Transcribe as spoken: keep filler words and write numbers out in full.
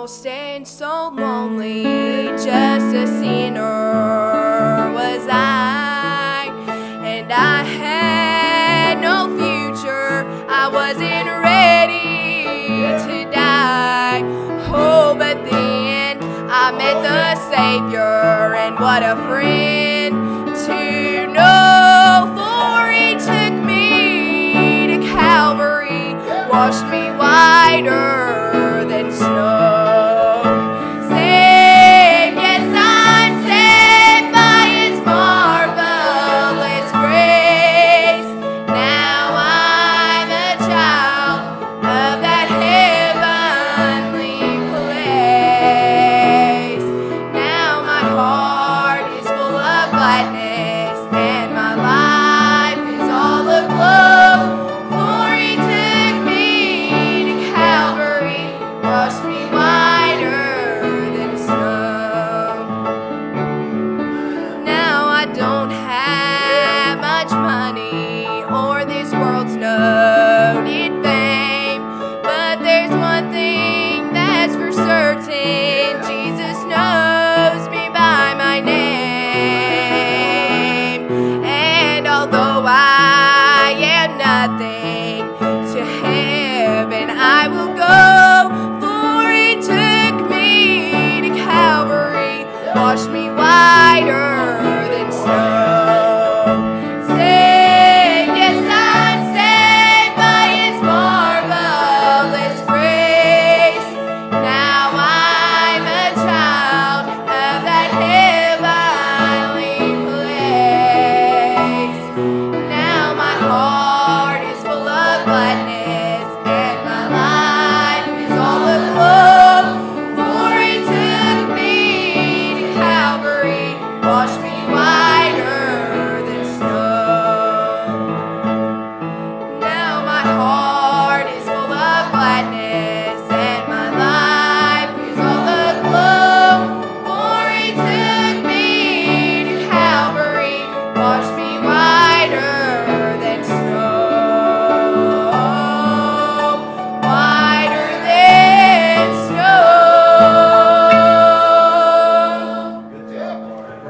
lost and so lonely, just a sinner was I, and I had no future. I wasn't ready to die. Oh, but then I met the Savior, and what a friend to know, for He took me to Calvary, washed me whiter